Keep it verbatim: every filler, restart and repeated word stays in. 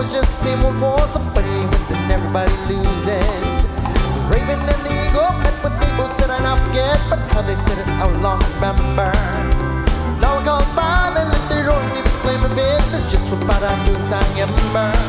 it's just the same old war. Somebody wins and everybody loses. The raven and the eagle met with the eagle, said I now forget, but how they said it I will long remember. Now we're called by, they lit their door and they proclaim a bit. That's just what I do in Ember.